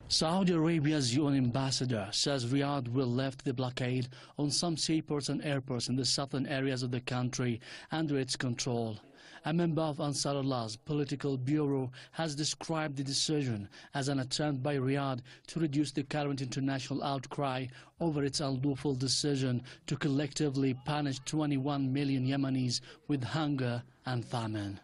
Saudi Arabia's UN ambassador says Riyadh will lift the blockade on some seaports and airports in the southern areas of the country under its control. A member of Ansar-Allah's political bureau has described the decision as an attempt by Riyadh to reduce the current international outcry over its unlawful decision to collectively punish 21 million Yemenis with hunger and famine.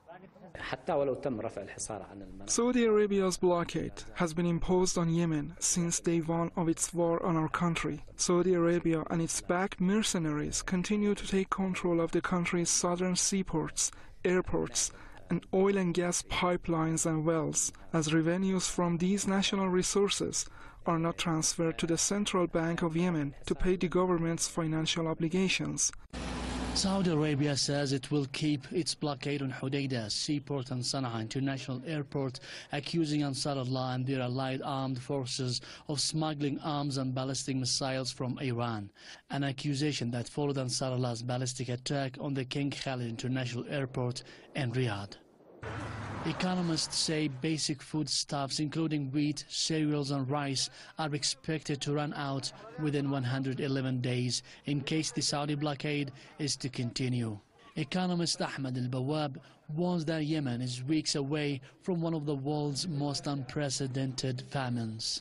Saudi Arabia's blockade has been imposed on Yemen since day one of its war on our country. Saudi Arabia and its backed mercenaries continue to take control of the country's southern seaports, airports, and oil and gas pipelines and wells, as revenues from these national resources are not transferred to the Central Bank of Yemen to pay the government's financial obligations. Saudi Arabia says it will keep its blockade on Hodeidah seaport and Sana'a International Airport, accusing Ansar-Allah and their allied armed forces of smuggling arms and ballistic missiles from Iran, an accusation that followed Ansar-Allah's ballistic attack on the King Khalid International Airport in Riyadh. Economists say basic foodstuffs, including wheat, cereals and rice, are expected to run out within 111 days in case the Saudi blockade is to continue. Economist Ahmed Al-Bawab warns that Yemen is weeks away from one of the world's most unprecedented famines.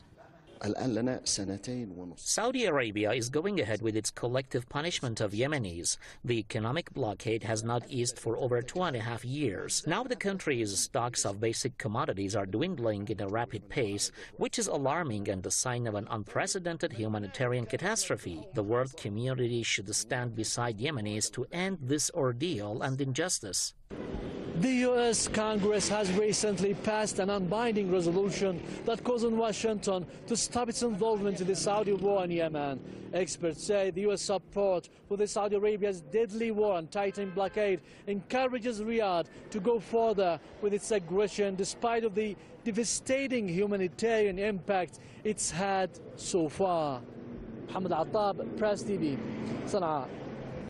Saudi Arabia is going ahead with its collective punishment of Yemenis. The economic blockade has not eased for over 2.5 years. Now the country's stocks of basic commodities are dwindling at a rapid pace, which is alarming and a sign of an unprecedented humanitarian catastrophe. The world community should stand beside Yemenis to end this ordeal and injustice. The U.S. Congress has recently passed an unbinding resolution that calls on Washington to stop its involvement in the Saudi war in Yemen. Experts say the U.S. support for the Saudi Arabia's deadly war and tightening blockade encourages Riyadh to go further with its aggression despite of the devastating humanitarian impact it's had so far. Mohammed Attab, Press TV, Sana'a.